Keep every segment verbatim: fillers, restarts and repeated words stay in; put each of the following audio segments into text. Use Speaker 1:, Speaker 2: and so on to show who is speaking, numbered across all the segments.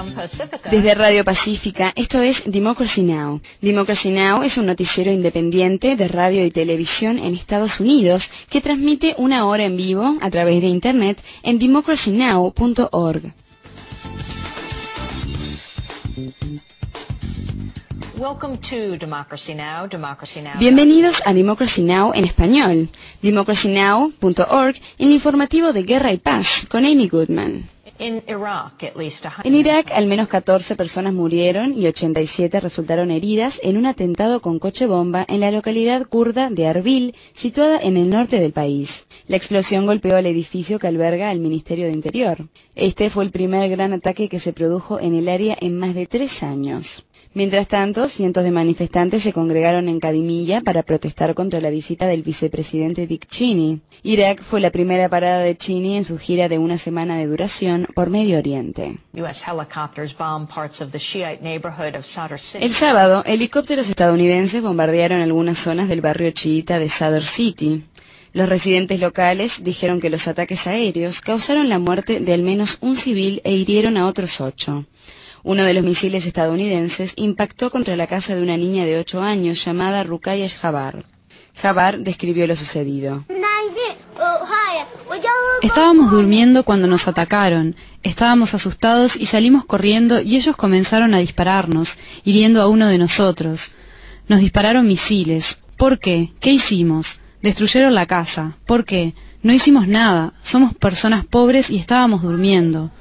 Speaker 1: Desde Radio Pacífica, esto es Democracy Now! Democracy Now! Es un noticiero independiente de radio y televisión en Estados Unidos que transmite una hora en vivo a través de Internet en democracy now punto org. Bienvenidos a Democracy Now! En español, democracy now punto org, en el informativo de Guerra y Paz, con Amy Goodman. En Irak, al menos catorce personas murieron y ochenta y siete resultaron heridas en un atentado con coche bomba en la localidad kurda de Arbil, situada en el norte del país. La explosión golpeó el edificio que alberga el Ministerio de Interior. Este fue el primer gran ataque que se produjo en el área en más de tres años. Mientras tanto, cientos de manifestantes se congregaron en Kadimiyya para protestar contra la visita del vicepresidente Dick Cheney. Irak fue la primera parada de Cheney en su gira de una semana de duración por Medio Oriente. El sábado, helicópteros estadounidenses bombardearon algunas zonas del barrio chiita de Sadr City. Los residentes locales dijeron que los ataques aéreos causaron la muerte de al menos un civil e hirieron a otros ocho. Uno de los misiles estadounidenses impactó contra la casa de una niña de ocho años llamada Ruqayya Jabbar. Jabbar describió lo sucedido.
Speaker 2: Estábamos durmiendo cuando nos atacaron. Estábamos asustados y salimos corriendo y ellos comenzaron a dispararnos, hiriendo a uno de nosotros. Nos dispararon misiles. ¿Por qué? ¿Qué hicimos? Destruyeron la casa. ¿Por qué? No hicimos nada. Somos personas pobres y estábamos durmiendo.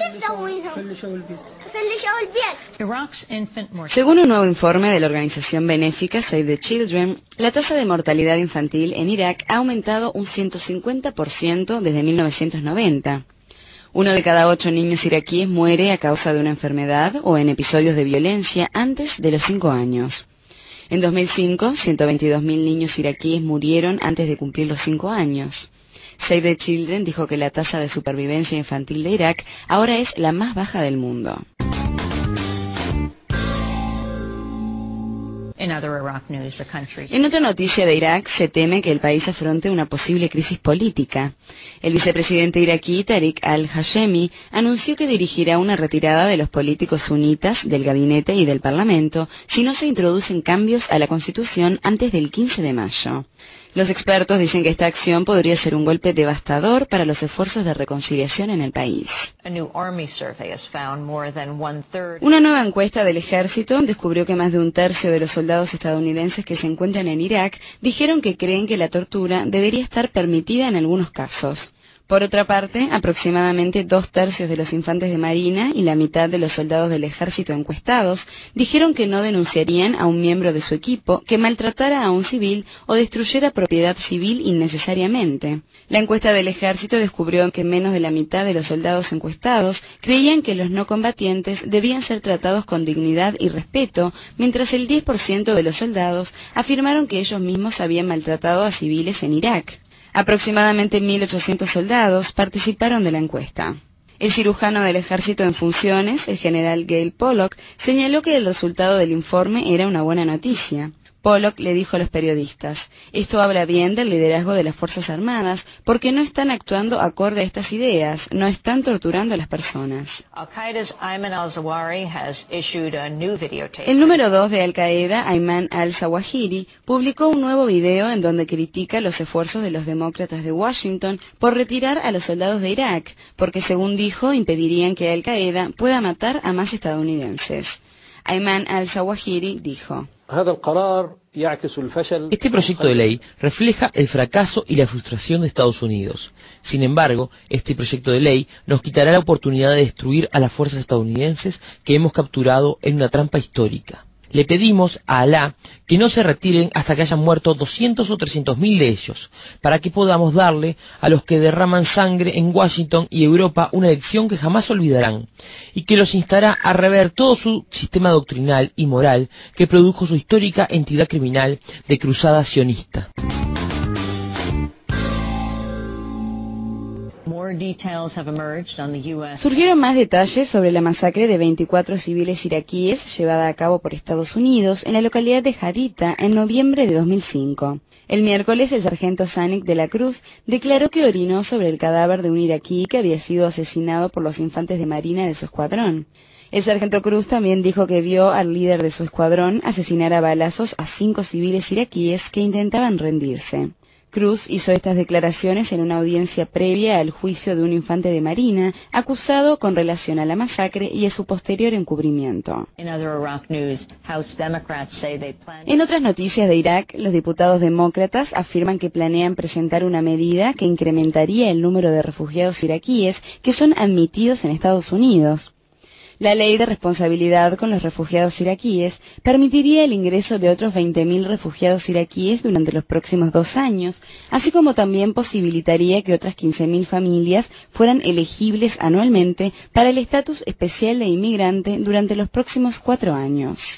Speaker 1: Según un nuevo informe de la organización benéfica Save the Children, la tasa de mortalidad infantil en Irak ha aumentado un ciento cincuenta por ciento desde mil novecientos noventa. Uno de cada ocho niños iraquíes muere a causa de una enfermedad o en episodios de violencia antes de los cinco años. En dos mil cinco, ciento veintidós mil niños iraquíes murieron antes de cumplir los cinco años. Save the Children dijo que la tasa de supervivencia infantil de Irak ahora es la más baja del mundo. En otra noticia de Irak, se teme que el país afronte una posible crisis política. El vicepresidente iraquí Tariq al-Hashemi anunció que dirigirá una retirada de los políticos sunitas del gabinete y del parlamento si no se introducen cambios a la constitución antes del quince de mayo. Los expertos dicen que esta acción podría ser un golpe devastador para los esfuerzos de reconciliación en el país. Una nueva encuesta del ejército descubrió que más de un tercio de los soldados estadounidenses que se encuentran en Irak dijeron que creen que la tortura debería estar permitida en algunos casos. Por otra parte, aproximadamente dos tercios de los infantes de marina y la mitad de los soldados del ejército encuestados dijeron que no denunciarían a un miembro de su equipo que maltratara a un civil o destruyera propiedad civil innecesariamente. La encuesta del ejército descubrió que menos de la mitad de los soldados encuestados creían que los no combatientes debían ser tratados con dignidad y respeto, mientras el diez por ciento de los soldados afirmaron que ellos mismos habían maltratado a civiles en Irak. Aproximadamente mil ochocientos soldados participaron de la encuesta. El cirujano del ejército en funciones, el general Gail Pollock, señaló que el resultado del informe era una buena noticia. Pollock le dijo a los periodistas: esto habla bien del liderazgo de las Fuerzas Armadas porque no están actuando acorde a estas ideas, no están torturando a las personas. El número dos de Al-Qaeda, Ayman al-Zawahiri, publicó un nuevo video en donde critica los esfuerzos de los demócratas de Washington por retirar a los soldados de Irak, porque según dijo impedirían que Al-Qaeda pueda matar a más estadounidenses. Ayman al-Zawahiri dijo:
Speaker 3: este proyecto de ley refleja el fracaso y la frustración de Estados Unidos. Sin embargo, este proyecto de ley nos quitará la oportunidad de destruir a las fuerzas estadounidenses que hemos capturado en una trampa histórica. Le pedimos a Alá que no se retiren hasta que hayan muerto doscientos o trescientos mil de ellos, para que podamos darle a los que derraman sangre en Washington y Europa una lección que jamás olvidarán, y que los instará a rever todo su sistema doctrinal y moral que produjo su histórica entidad criminal de cruzada sionista.
Speaker 1: Surgieron más detalles sobre la masacre de veinticuatro civiles iraquíes llevada a cabo por Estados Unidos en la localidad de Haditha en noviembre de dos mil cinco. El miércoles, el sargento Zanik de la Cruz declaró que orinó sobre el cadáver de un iraquí que había sido asesinado por los infantes de marina de su escuadrón. El sargento Cruz también dijo que vio al líder de su escuadrón asesinar a balazos a cinco civiles iraquíes que intentaban rendirse. Cruz hizo estas declaraciones en una audiencia previa al juicio de un infante de marina acusado con relación a la masacre y a su posterior encubrimiento. En otras noticias de Irak, los diputados demócratas afirman que planean presentar una medida que incrementaría el número de refugiados iraquíes que son admitidos en Estados Unidos. La ley de responsabilidad con los refugiados iraquíes permitiría el ingreso de otros veinte mil refugiados iraquíes durante los próximos dos años, así como también posibilitaría que otras quince mil familias fueran elegibles anualmente para el estatus especial de inmigrante durante los próximos cuatro años.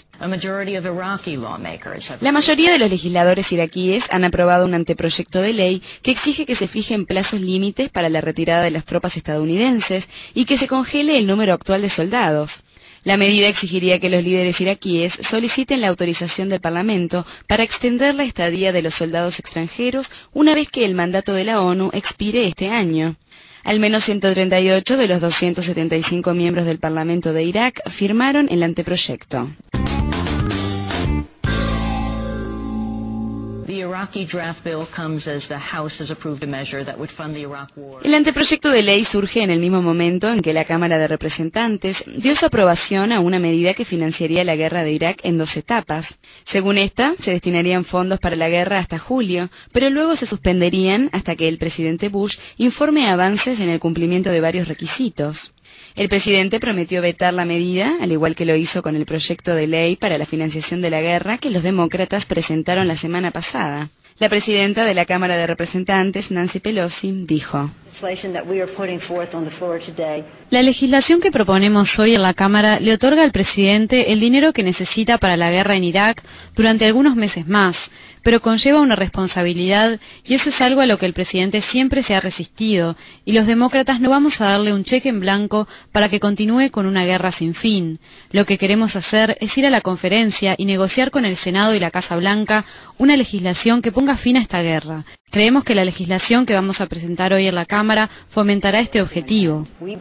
Speaker 1: La mayoría de los legisladores iraquíes han aprobado un anteproyecto de ley que exige que se fijen plazos límites para la retirada de las tropas estadounidenses y que se congele el número actual de soldados. La medida exigiría que los líderes iraquíes soliciten la autorización del Parlamento para extender la estadía de los soldados extranjeros una vez que el mandato de la ONU expire este año. Al menos ciento treinta y ocho de los doscientos setenta y cinco miembros del Parlamento de Irak firmaron el anteproyecto. El anteproyecto de ley surge en el mismo momento en que la Cámara de Representantes dio su aprobación a una medida que financiaría la guerra de Irak en dos etapas. Según esta, se destinarían fondos para la guerra hasta julio, pero luego se suspenderían hasta que el presidente Bush informe avances en el cumplimiento de varios requisitos. El presidente prometió vetar la medida, al igual que lo hizo con el proyecto de ley para la financiación de la guerra que los demócratas presentaron la semana pasada. La presidenta de la Cámara de Representantes, Nancy Pelosi, dijo:
Speaker 2: La legislación que proponemos hoy en la Cámara le otorga al presidente el dinero que necesita para la guerra en Irak durante algunos meses más, pero conlleva una responsabilidad y eso es algo a lo que el presidente siempre se ha resistido y los demócratas no vamos a darle un cheque en blanco para que continúe con una guerra sin fin. Lo que queremos hacer es ir a la conferencia y negociar con el Senado y la Casa Blanca una legislación que ponga fin a esta guerra. Creemos que la legislación que vamos a presentar hoy en la Cámara fomentará este objetivo.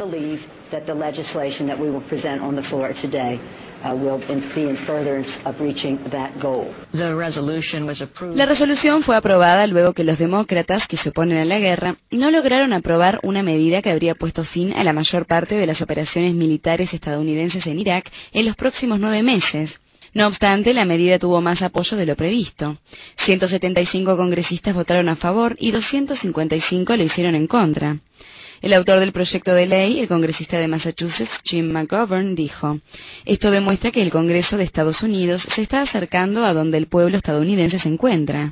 Speaker 1: La resolución fue aprobada luego que los demócratas, que se oponen a la guerra, no lograron aprobar una medida que habría puesto fin a la mayor parte de las operaciones militares estadounidenses en Irak en los próximos nueve meses. No obstante, la medida tuvo más apoyo de lo previsto. ciento setenta y cinco congresistas votaron a favor y doscientos cincuenta y cinco lo hicieron en contra. El autor del proyecto de ley, el congresista de Massachusetts, Jim McGovern, dijo: esto demuestra que el Congreso de Estados Unidos se está acercando a donde el pueblo estadounidense se encuentra.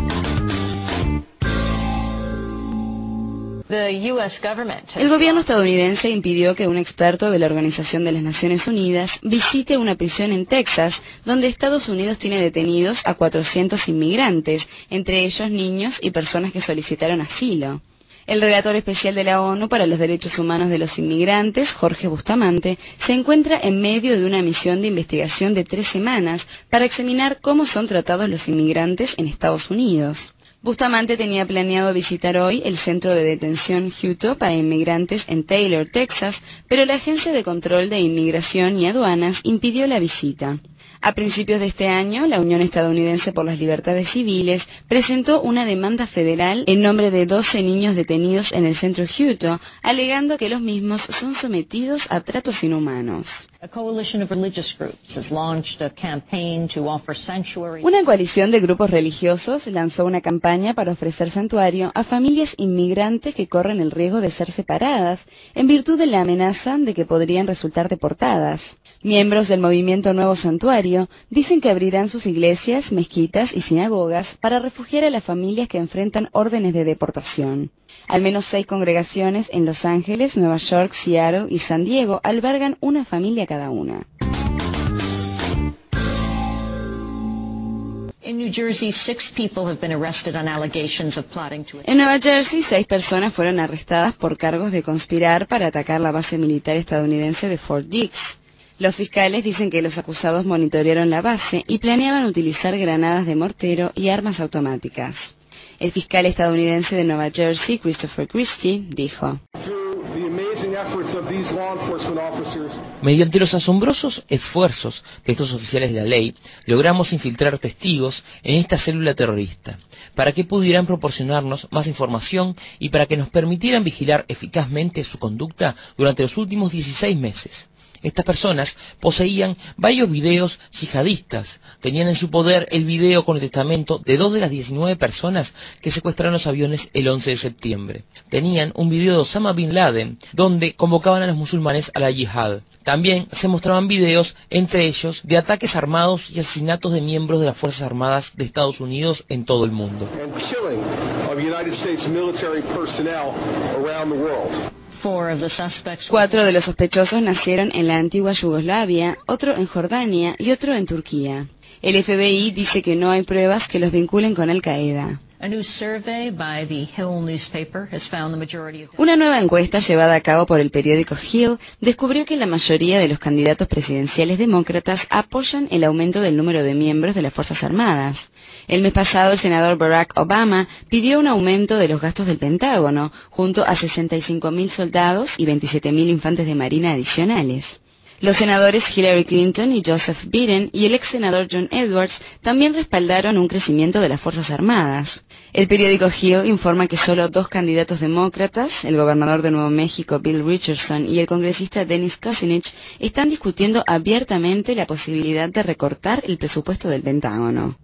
Speaker 1: El gobierno estadounidense impidió que un experto de la Organización de las Naciones Unidas visite una prisión en Texas, donde Estados Unidos tiene detenidos a cuatrocientos inmigrantes, entre ellos niños y personas que solicitaron asilo. El relator especial de la ONU para los Derechos Humanos de los Inmigrantes, Jorge Bustamante, se encuentra en medio de una misión de investigación de tres semanas para examinar cómo son tratados los inmigrantes en Estados Unidos. Bustamante tenía planeado visitar hoy el centro de detención Hutto para inmigrantes en Taylor, Texas, pero la Agencia de Control de Inmigración y Aduanas impidió la visita. A principios de este año, la Unión Estadounidense por las Libertades Civiles presentó una demanda federal en nombre de doce niños detenidos en el centro Hutto, alegando que los mismos son sometidos a tratos inhumanos. Una coalición de grupos religiosos lanzó una campaña para ofrecer santuario a familias inmigrantes que corren el riesgo de ser separadas en virtud de la amenaza de que podrían resultar deportadas. Miembros del movimiento Nuevo Santuario dicen que abrirán sus iglesias, mezquitas y sinagogas para refugiar a las familias que enfrentan órdenes de deportación. Al menos seis congregaciones en Los Ángeles, Nueva York, Seattle y San Diego albergan una familia cada una. En Nueva Jersey, seis personas fueron arrestadas por cargos de conspirar para atacar la base militar estadounidense de Fort Dix. Los fiscales dicen que los acusados monitorearon la base y planeaban utilizar granadas de mortero y armas automáticas. El fiscal estadounidense de Nueva Jersey, Christopher Christie, dijo:
Speaker 3: Mediante los asombrosos esfuerzos de estos oficiales de la ley, logramos infiltrar testigos en esta célula terrorista, para que pudieran proporcionarnos más información y para que nos permitieran vigilar eficazmente su conducta durante los últimos dieciséis meses. Estas personas poseían varios videos yihadistas, tenían en su poder el video con el testamento de dos de las diecinueve personas que secuestraron los aviones el once de septiembre. Tenían un video de Osama Bin Laden, donde convocaban a los musulmanes a la yihad. También se mostraban videos, entre ellos, de ataques armados y asesinatos de miembros de las Fuerzas Armadas de Estados Unidos en todo el mundo.
Speaker 1: Cuatro de los sospechosos nacieron en la antigua Yugoslavia, otro en Jordania y otro en Turquía. El F B I dice que no hay pruebas que los vinculen con Al-Qaeda. Una nueva encuesta llevada a cabo por el periódico Hill descubrió que la mayoría de los candidatos presidenciales demócratas apoyan el aumento del número de miembros de las Fuerzas Armadas. El mes pasado, el senador Barack Obama pidió un aumento de los gastos del Pentágono, junto a sesenta y cinco mil soldados y veintisiete mil infantes de marina adicionales. Los senadores Hillary Clinton y Joseph Biden y el ex senador John Edwards también respaldaron un crecimiento de las Fuerzas Armadas. El periódico Hill informa que solo dos candidatos demócratas, el gobernador de Nuevo México Bill Richardson y el congresista Dennis Kucinich, están discutiendo abiertamente la posibilidad de recortar el presupuesto del Pentágono.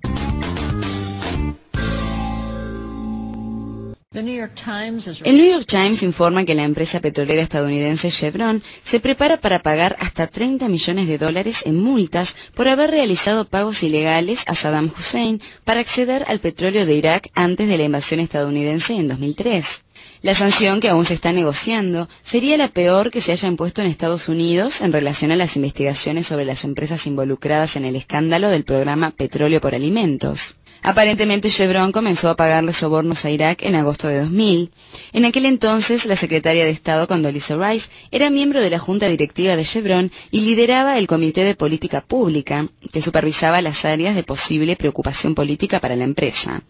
Speaker 1: El New York Times informa que la empresa petrolera estadounidense Chevron se prepara para pagar hasta treinta millones de dólares en multas por haber realizado pagos ilegales a Saddam Hussein para acceder al petróleo de Irak antes de la invasión estadounidense en dos mil tres. La sanción, que aún se está negociando, sería la peor que se haya impuesto en Estados Unidos en relación a las investigaciones sobre las empresas involucradas en el escándalo del programa Petróleo por Alimentos. Aparentemente Chevron comenzó a pagarle sobornos a Irak en agosto de dos mil. En aquel entonces, la secretaria de Estado Condoleezza Rice era miembro de la junta directiva de Chevron y lideraba el Comité de Política Pública, que supervisaba las áreas de posible preocupación política para la empresa.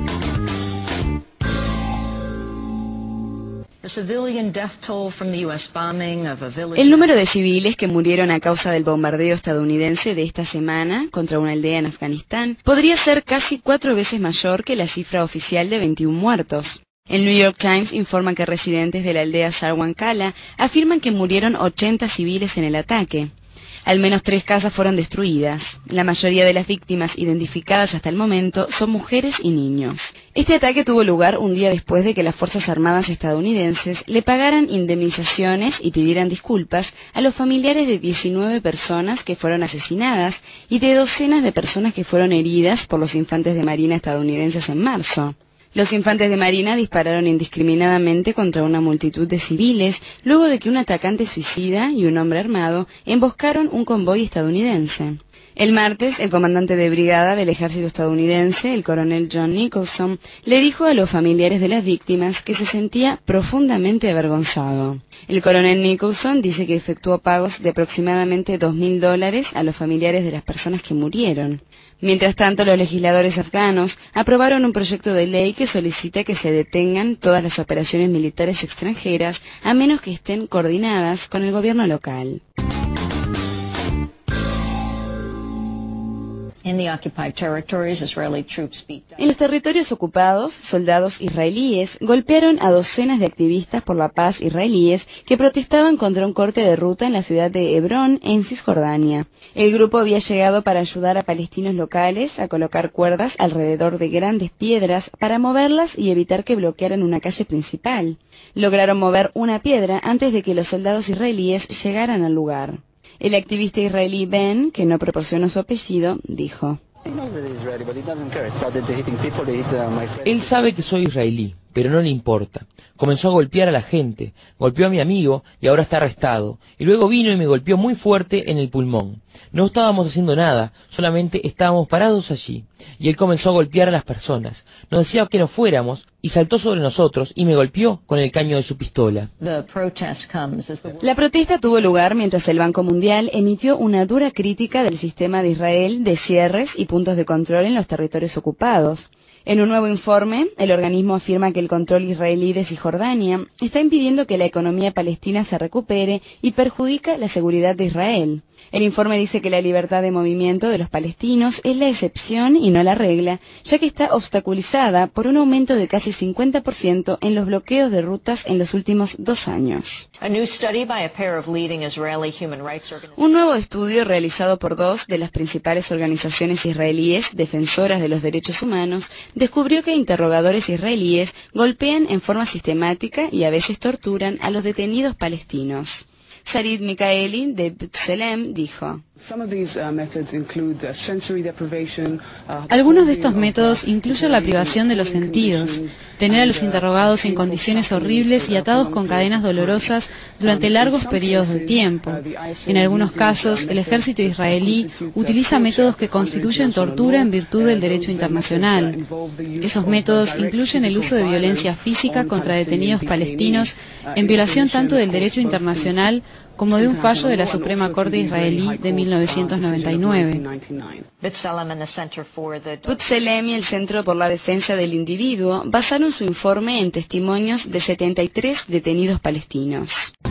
Speaker 1: El número de civiles que murieron a causa del bombardeo estadounidense de esta semana contra una aldea en Afganistán podría ser casi cuatro veces mayor que la cifra oficial de veintiún muertos. El New York Times informa que residentes de la aldea Sarwan Kala afirman que murieron ochenta civiles en el ataque. Al menos tres casas fueron destruidas. La mayoría de las víctimas identificadas hasta el momento son mujeres y niños. Este ataque tuvo lugar un día después de que las Fuerzas Armadas estadounidenses le pagaran indemnizaciones y pidieran disculpas a los familiares de diecinueve personas que fueron asesinadas y de docenas de personas que fueron heridas por los infantes de marina estadounidenses en marzo. Los infantes de marina dispararon indiscriminadamente contra una multitud de civiles luego de que un atacante suicida y un hombre armado emboscaron un convoy estadounidense. El martes, el comandante de brigada del ejército estadounidense, el coronel John Nicholson, le dijo a los familiares de las víctimas que se sentía profundamente avergonzado. El coronel Nicholson dice que efectuó pagos de aproximadamente dos mil dólares a los familiares de las personas que murieron. Mientras tanto, los legisladores afganos aprobaron un proyecto de ley que solicita que se detengan todas las operaciones militares extranjeras a menos que estén coordinadas con el gobierno local. En los territorios ocupados, soldados israelíes golpearon a docenas de activistas por la paz israelíes que protestaban contra un corte de ruta en la ciudad de Hebrón, en Cisjordania. El grupo había llegado para ayudar a palestinos locales a colocar cuerdas alrededor de grandes piedras para moverlas y evitar que bloquearan una calle principal. Lograron mover una piedra antes de que los soldados israelíes llegaran al lugar. El activista israelí Ben, que no proporcionó su apellido, dijo:
Speaker 3: Él sabe que soy israelí, pero no le importa. Comenzó a golpear a la gente, golpeó a mi amigo y ahora está arrestado. Y luego vino y me golpeó muy fuerte en el pulmón. No estábamos haciendo nada, solamente estábamos parados allí. Y él comenzó a golpear a las personas. Nos decía que no fuéramos y saltó sobre nosotros y me golpeó con el caño de su pistola.
Speaker 1: La protesta tuvo lugar mientras el Banco Mundial emitió una dura crítica del sistema de Israel de cierres y puntos de control en los territorios ocupados. En un nuevo informe, el organismo afirma que el control israelí de Cisjordania está impidiendo que la economía palestina se recupere y perjudica la seguridad de Israel. El informe dice que la libertad de movimiento de los palestinos es la excepción y no la regla, ya que está obstaculizada por un aumento de casi cincuenta por ciento en los bloqueos de rutas en los últimos dos años. Un nuevo estudio realizado por dos de las principales organizaciones israelíes defensoras de los derechos humanos descubrió que interrogadores israelíes golpean en forma sistemática y a veces torturan a los detenidos palestinos. Sarid Mikaeli, de B'Tselem, dijo:
Speaker 2: algunos de estos métodos incluyen la privación de los sentidos, tener a los interrogados en condiciones horribles y atados con cadenas dolorosas durante largos periodos de tiempo. En algunos casos, el ejército israelí utiliza métodos que constituyen tortura en virtud del derecho internacional. Esos métodos incluyen el uso de violencia física contra detenidos palestinos en violación tanto del derecho internacional como de un fallo de la Suprema Corte israelí de mil novecientos noventa y nueve.
Speaker 1: B'Tselem y el Centro por la Defensa del Individuo basaron su informe en testimonios de setenta y tres detenidos palestinos.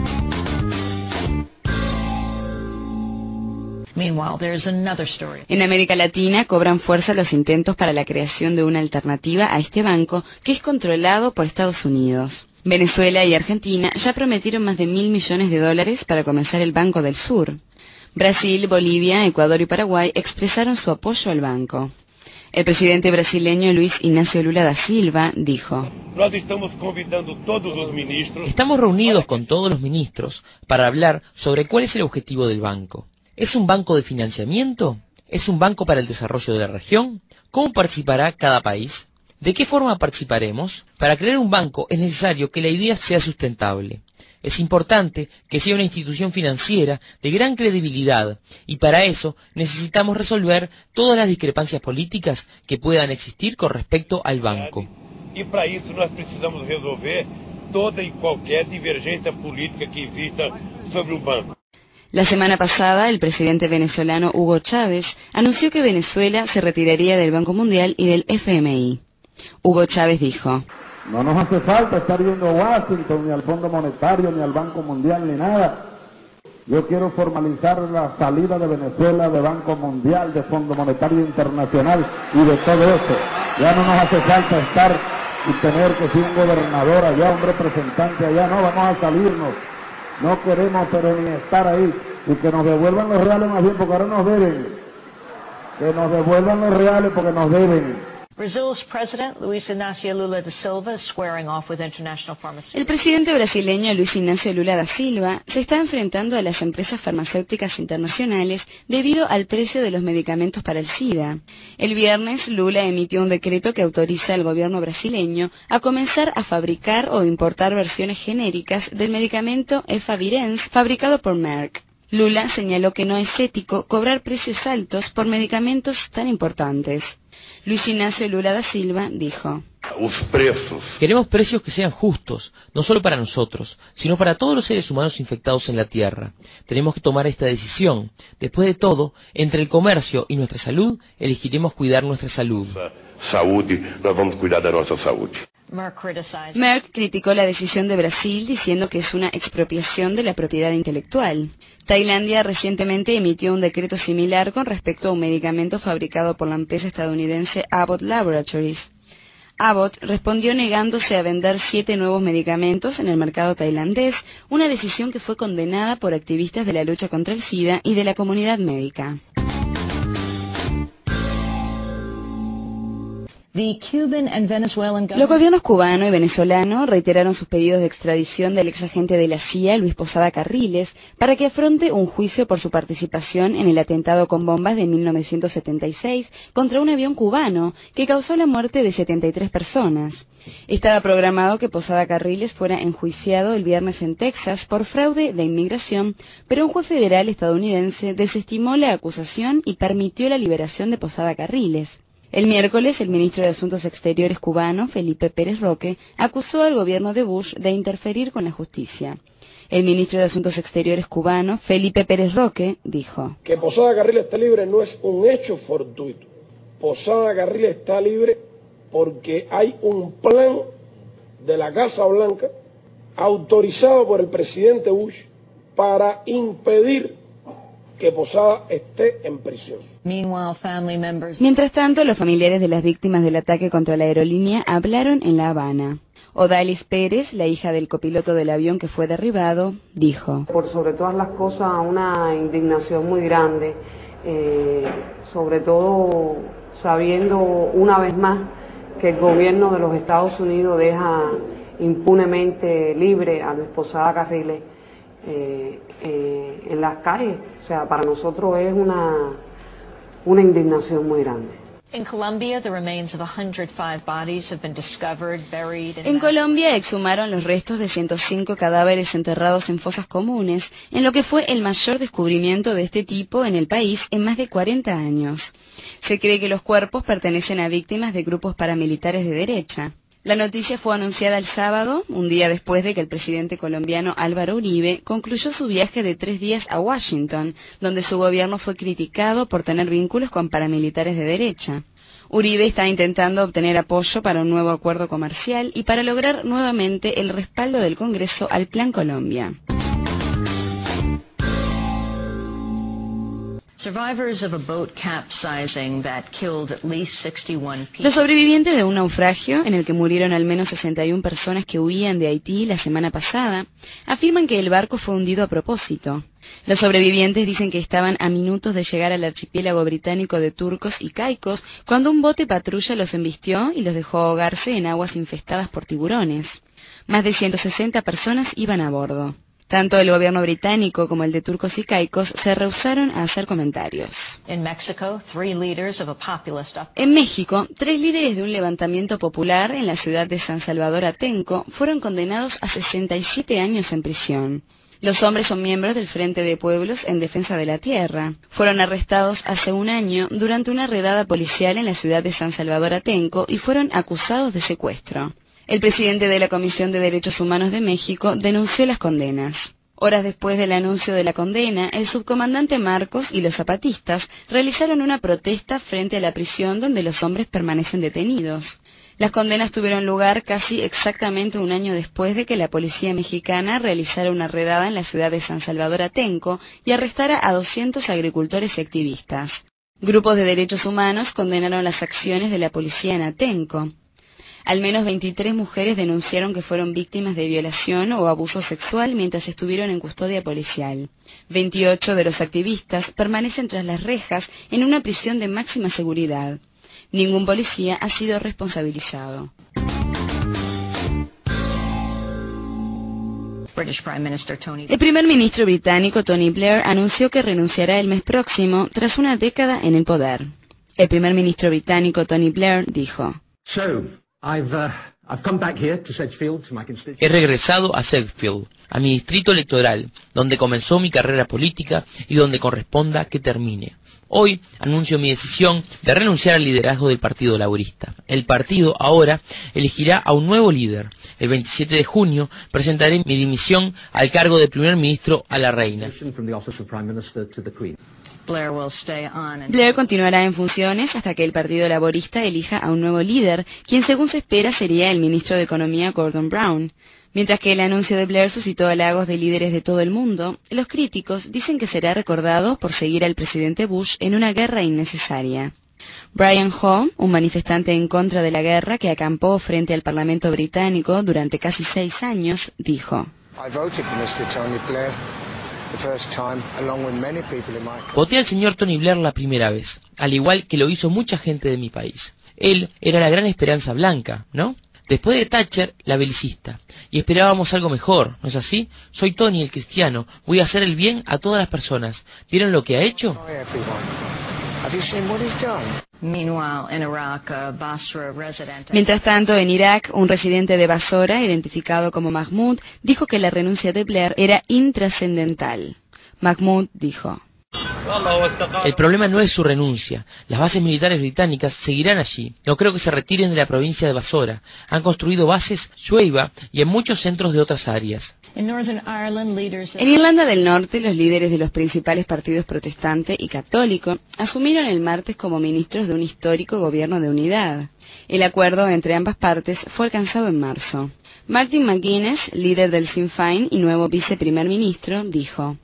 Speaker 1: En América Latina cobran fuerza los intentos para la creación de una alternativa a este banco que es controlado por Estados Unidos. Venezuela y Argentina ya prometieron más de mil millones de dólares para comenzar el Banco del Sur. Brasil, Bolivia, Ecuador y Paraguay expresaron su apoyo al banco. El presidente brasileño Luis Ignacio Lula da Silva dijo:
Speaker 3: Estamos reunidos con todos los ministros para hablar sobre cuál es el objetivo del banco. ¿Es un banco de financiamiento? ¿Es un banco para el desarrollo de la región? ¿Cómo participará cada país? ¿De qué forma participaremos? Para crear un banco es necesario que la idea sea sustentable. Es importante que sea una institución financiera de gran credibilidad y para eso necesitamos resolver todas las discrepancias políticas que puedan existir con respecto al banco.
Speaker 4: Y para eso necesitamos resolver toda y cualquier divergencia política que exista sobre el banco.
Speaker 1: La semana pasada, el presidente venezolano Hugo Chávez anunció que Venezuela se retiraría del Banco Mundial y del F M I. Hugo Chávez dijo:
Speaker 5: no nos hace falta estar yendo a Washington, ni al Fondo Monetario, ni al Banco Mundial, ni nada. Yo quiero formalizar la salida de Venezuela de Banco Mundial, de Fondo Monetario Internacional y de todo eso. Ya no nos hace falta estar y tener que ser un gobernador allá, un representante allá. No, vamos a salirnos. No queremos pero ni estar ahí. Y que nos devuelvan los reales más bien, porque ahora nos deben. Que nos devuelvan los reales porque nos deben.
Speaker 1: El presidente brasileño Luis Ignacio Lula da Silva se está enfrentando a las empresas farmacéuticas internacionales debido al precio de los medicamentos para el SIDA. El viernes, Lula emitió un decreto que autoriza al gobierno brasileño a comenzar a fabricar o importar versiones genéricas del medicamento Efavirenz fabricado por Merck. Lula señaló que no es ético cobrar precios altos por medicamentos tan importantes. Luis Ignacio Lula da Silva dijo:
Speaker 3: Queremos precios que sean justos, no solo para nosotros, sino para todos los seres humanos infectados en la Tierra. Tenemos que tomar esta decisión. Después de todo, entre el comercio y nuestra salud, elegiremos cuidar nuestra salud.
Speaker 4: Saúde, nós vamos cuidar da nossa saúde.
Speaker 1: Merck criticó la decisión de Brasil diciendo que es una expropiación de la propiedad intelectual. Tailandia recientemente emitió un decreto similar con respecto a un medicamento fabricado por la empresa estadounidense Abbott Laboratories. Abbott respondió negándose a vender siete nuevos medicamentos en el mercado tailandés, una decisión que fue condenada por activistas de la lucha contra el SIDA y de la comunidad médica. Los gobiernos cubano y venezolano reiteraron sus pedidos de extradición del exagente de la C I A, Luis Posada Carriles, para que afronte un juicio por su participación en el atentado con bombas de mil novecientos setenta y seis contra un avión cubano que causó la muerte de setenta y tres personas. Estaba programado que Posada Carriles fuera enjuiciado el viernes en Texas por fraude de inmigración, pero un juez federal estadounidense desestimó la acusación y permitió la liberación de Posada Carriles. El miércoles, el ministro de Asuntos Exteriores cubano, Felipe Pérez Roque, acusó al gobierno de Bush de interferir con la justicia. El ministro de Asuntos Exteriores cubano, Felipe Pérez Roque, dijo:
Speaker 6: que Posada Carriles esté libre no es un hecho fortuito. Posada Carriles está libre porque hay un plan de la Casa Blanca autorizado por el presidente Bush para impedir que Posada esté en prisión.
Speaker 1: Mientras tanto, los familiares de las víctimas del ataque contra la aerolínea hablaron en La Habana. Odalis Pérez, la hija del copiloto del avión que fue derribado, dijo:
Speaker 7: Por sobre todas las cosas, una indignación muy grande, eh, sobre todo sabiendo una vez más que el gobierno de los Estados Unidos deja impunemente libre a Luis Posada Carriles eh, eh, en las calles. O sea, para nosotros es una, una indignación muy grande.
Speaker 1: En Colombia exhumaron los restos de ciento cinco cadáveres enterrados en fosas comunes, en lo que fue el mayor descubrimiento de este tipo en el país en más de cuarenta años. Se cree que los cuerpos pertenecen a víctimas de grupos paramilitares de derecha. La noticia fue anunciada el sábado, un día después de que el presidente colombiano Álvaro Uribe concluyó su viaje de tres días a Washington, donde su gobierno fue criticado por tener vínculos con paramilitares de derecha. Uribe está intentando obtener apoyo para un nuevo acuerdo comercial y para lograr nuevamente el respaldo del Congreso al Plan Colombia. Los sobrevivientes de un naufragio en el que murieron al menos sesenta y una personas que huían de Haití la semana pasada afirman que el barco fue hundido a propósito. Los sobrevivientes dicen que estaban a minutos de llegar al archipiélago británico de Turcos y Caicos cuando un bote patrulla los embistió y los dejó ahogarse en aguas infestadas por tiburones. Más de ciento sesenta personas iban a bordo. Tanto el gobierno británico como el de Turcos y Caicos se rehusaron a hacer comentarios. En México, tres líderes de un levantamiento popular en la ciudad de San Salvador Atenco fueron condenados a sesenta y siete años en prisión. Los hombres son miembros del Frente de Pueblos en Defensa de la Tierra. Fueron arrestados hace un año durante una redada policial en la ciudad de San Salvador Atenco y fueron acusados de secuestro. El presidente de la Comisión de Derechos Humanos de México denunció las condenas. Horas después del anuncio de la condena, el subcomandante Marcos y los zapatistas realizaron una protesta frente a la prisión donde los hombres permanecen detenidos. Las condenas tuvieron lugar casi exactamente un año después de que la policía mexicana realizara una redada en la ciudad de San Salvador Atenco y arrestara a doscientos agricultores y activistas. Grupos de derechos humanos condenaron las acciones de la policía en Atenco. Al menos veintitrés mujeres denunciaron que fueron víctimas de violación o abuso sexual mientras estuvieron en custodia policial. veintiocho de los activistas permanecen tras las rejas en una prisión de máxima seguridad. Ningún policía ha sido responsabilizado. El primer ministro británico Tony Blair anunció que renunciará el mes próximo tras una década en el poder. El primer ministro británico Tony Blair dijo:
Speaker 3: He regresado a Sedgefield, a mi distrito electoral, donde comenzó mi carrera política y donde corresponda que termine. Hoy anuncio mi decisión de renunciar al liderazgo del Partido Laborista. El partido ahora elegirá a un nuevo líder. El veintisiete de junio presentaré mi dimisión al cargo de primer ministro a la reina.
Speaker 1: Blair continuará en funciones hasta que el Partido Laborista elija a un nuevo líder, quien según se espera sería el ministro de Economía Gordon Brown. Mientras que el anuncio de Blair suscitó halagos de líderes de todo el mundo, los críticos dicen que será recordado por seguir al presidente Bush en una guerra innecesaria. Brian Howe, un manifestante en contra de la guerra que acampó frente al Parlamento británico durante casi seis años, dijo:
Speaker 3: Voté al señor Tony Blair la primera vez, al igual que lo hizo mucha gente de mi país. Él era la gran esperanza blanca, ¿no? Después de Thatcher, la belicista. Y esperábamos algo mejor, ¿no es así? Soy Tony el cristiano, voy a hacer el bien a todas las personas. ¿Vieron lo que ha hecho?
Speaker 1: Mientras tanto, en Irak, un residente de Basora, identificado como Mahmoud, dijo que la renuncia de Blair era intrascendental. Mahmoud dijo:
Speaker 3: El problema no es su renuncia. Las bases militares británicas seguirán allí. No creo que se retiren de la provincia de Basora. Han construido bases Shueiba y en muchos centros de otras áreas.
Speaker 1: En Irlanda del Norte, los líderes de los principales partidos protestante y católico asumieron el martes como ministros de un histórico gobierno de unidad. El acuerdo entre ambas partes fue alcanzado en marzo. Martin McGuinness, líder del Sinn Féin y nuevo viceprimer ministro, dijo: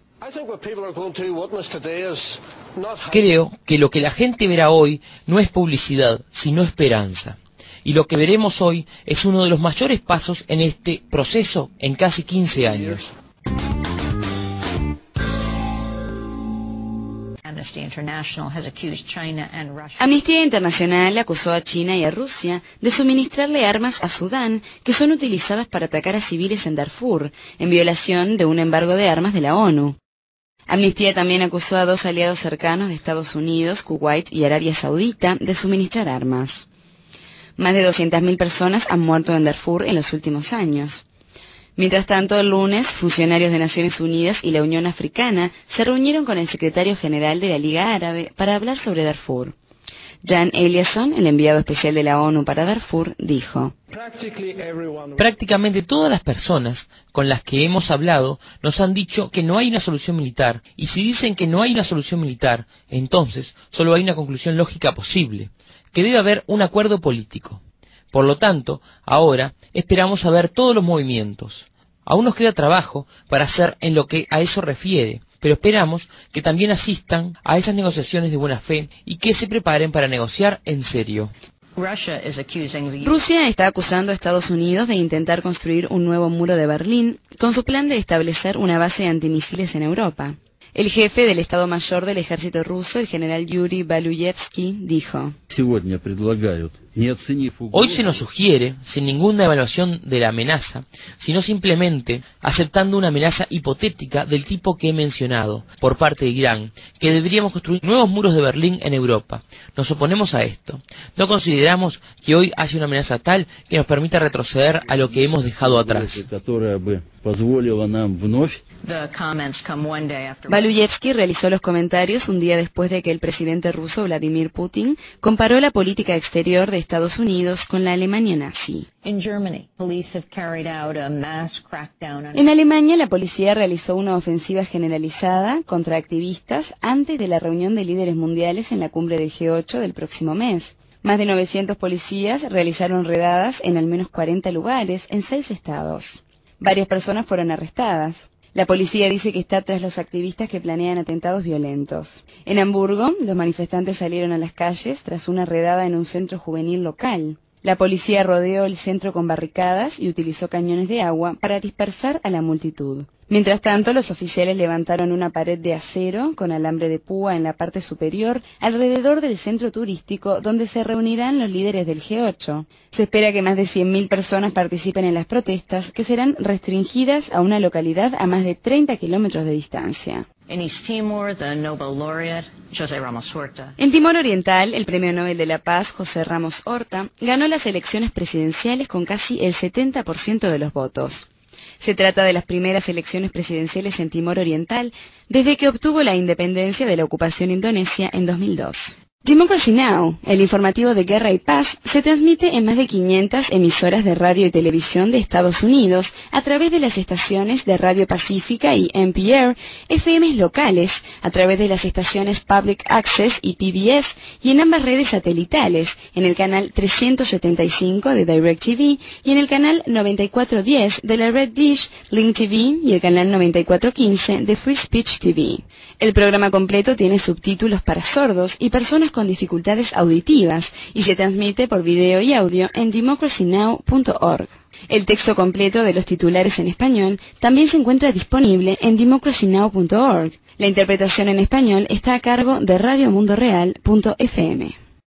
Speaker 3: Creo que lo que la gente verá hoy no es publicidad, sino esperanza. Y lo que veremos hoy es uno de los mayores pasos en este proceso en casi quince años.
Speaker 1: Amnistía Internacional acusó a China y a Rusia de suministrarle armas a Sudán que son utilizadas para atacar a civiles en Darfur, en violación de un embargo de armas de la ONU. Amnistía también acusó a dos aliados cercanos de Estados Unidos, Kuwait y Arabia Saudita de suministrar armas. Más de doscientas mil personas han muerto en Darfur en los últimos años. Mientras tanto, el lunes, funcionarios de Naciones Unidas y la Unión Africana se reunieron con el secretario general de la Liga Árabe para hablar sobre Darfur. Jan Eliasson, el enviado especial de la ONU para Darfur, dijo:
Speaker 3: Prácticamente todas las personas con las que hemos hablado nos han dicho que no hay una solución militar, y si dicen que no hay una solución militar, entonces solo hay una conclusión lógica posible, que debe haber un acuerdo político. Por lo tanto, ahora esperamos a ver todos los movimientos. Aún nos queda trabajo para hacer en lo que a eso refiere, pero esperamos que también asistan a esas negociaciones de buena fe y que se preparen para negociar en serio.
Speaker 1: Rusia está acusando a Estados Unidos de intentar construir un nuevo muro de Berlín con su plan de establecer una base de antimisiles en Europa. El jefe del Estado Mayor del Ejército ruso, el general Yuri Baluyevsky, dijo:
Speaker 3: Hoy se nos sugiere, sin ninguna evaluación de la amenaza, sino simplemente aceptando una amenaza hipotética del tipo que he mencionado, por parte de Irán, que deberíamos construir nuevos muros de Berlín en Europa. Nos oponemos a esto. No consideramos que hoy haya una amenaza tal que nos permita retroceder a lo que hemos dejado atrás.
Speaker 1: Baluyevsky realizó los comentarios un día después de que el presidente ruso Vladimir Putin comparó la política exterior de Estados Unidos con la Alemania nazi. En Alemania, la policía realizó una ofensiva generalizada contra activistas antes de la reunión de líderes mundiales en la cumbre del G ocho del próximo mes. Más de novecientos policías realizaron redadas en al menos cuarenta lugares en seis estados. Varias personas fueron arrestadas. La policía dice que está tras los activistas que planean atentados violentos. En Hamburgo, los manifestantes salieron a las calles tras una redada en un centro juvenil local. La policía rodeó el centro con barricadas y utilizó cañones de agua para dispersar a la multitud. Mientras tanto, los oficiales levantaron una pared de acero con alambre de púa en la parte superior alrededor del centro turístico donde se reunirán los líderes del G ocho. Se espera que más de cien mil personas participen en las protestas, que serán restringidas a una localidad a más de treinta kilómetros de distancia.
Speaker 8: En East Timor, the Nobel laureate, José Ramos Horta.
Speaker 1: En Timor Oriental, el Premio Nobel de la Paz, José Ramos Horta, ganó las elecciones presidenciales con casi el setenta por ciento de los votos. Se trata de las primeras elecciones presidenciales en Timor Oriental desde que obtuvo la independencia de la ocupación indonesia en dos mil dos. Democracy Now!, el informativo de guerra y paz, se transmite en más de quinientas emisoras de radio y televisión de Estados Unidos a través de las estaciones de Radio Pacífica y N P R, F Ms locales, a través de las estaciones Public Access y P B S, y en ambas redes satelitales, en el canal trescientos setenta y cinco de DirecTV y en el canal noventa y cuatro diez de la Red Dish, Link T V y el canal noventa y cuatro quince de Free Speech T V. El programa completo tiene subtítulos para sordos y personas con dificultades auditivas y se transmite por video y audio en democracy now punto org. El texto completo de los titulares en español también se encuentra disponible en democracy now punto org. La interpretación en español está a cargo de radio mundo real punto f m.